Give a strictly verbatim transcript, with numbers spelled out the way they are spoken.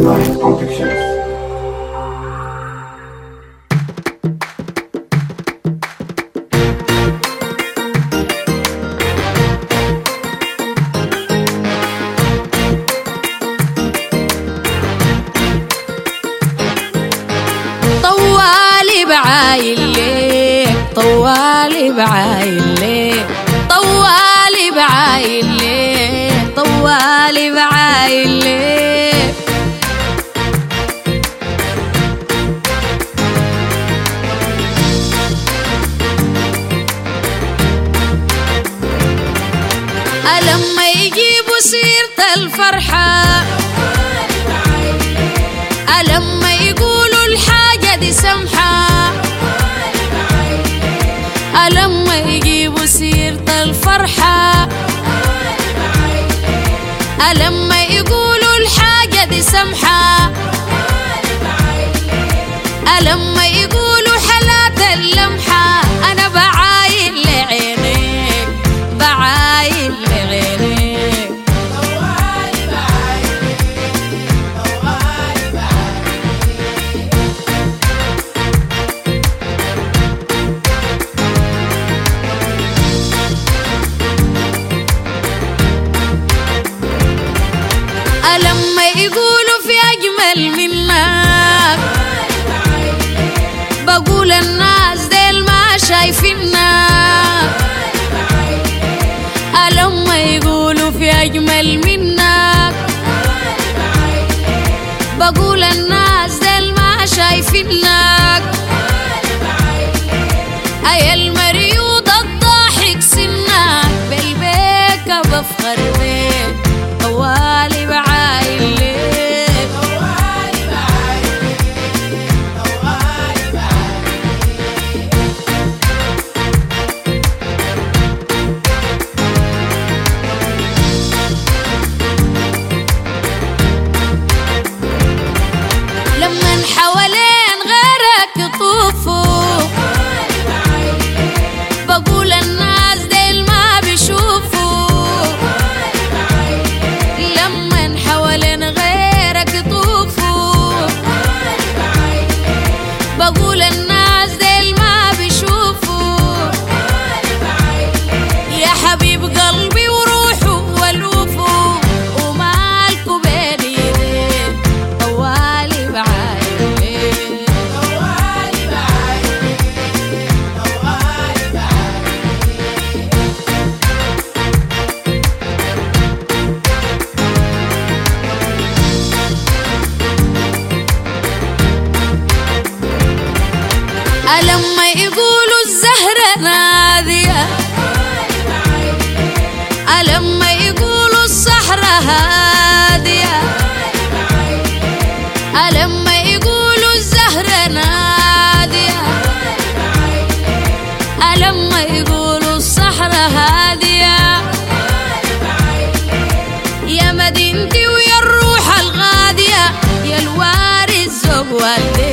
Life Productions. طوالي بعايلك طوالي بعايلك طوالي بعايلك طوالي بعايلك ألما يجيبوا سيرة الفرحة ألما يقولوا الحاجة دي سمحة ألما يجيبوا سيرة الفرحة ألما يقولوا الحاجة دي سمحة ألما يقولوا حالات اللمحة أنا بعاين لعينيك بعاين لعينيك لما يقولوا في أجمل منك بقول الناس ديل ما شايفينك لما يقولوا في أجمل منك بقول الناس ديل ما شايفينك أي المريوض الضاحك سنك بالبيك بفخر بيك طوالي بعايلك طوالي بعايلك طوالي بعايلك لمن حوالين غيرك يطوفوا بقول الناس ديل ما بيشوفوا لمن حوالين غيرك يطوفوا بقول الناس ديل ما بيشوفوا يا حبيب قلبي وروحه والوفوا ومالكوا بين ايدين طوالي بعايلك طوالي بعايلك طوالي بعايلك ألما يقولوا الزهرة نادية ألما يقولوا الصحراء هادية ألما يقولوا الزهرة نادية ألما يقولوا الصحراء هادية يا مدينتي ويا الروح الغادية يا الوارث زوج والدي